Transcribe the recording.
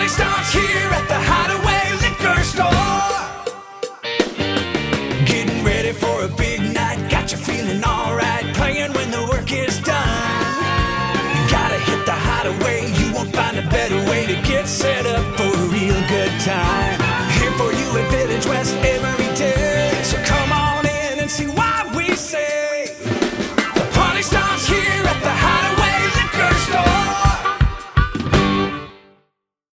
party starts here at the Hideaway Liquor Store. Getting ready for a big night, got you feeling alright, playing when the work is done. You gotta hit the Hideaway, you won't find a better way to get set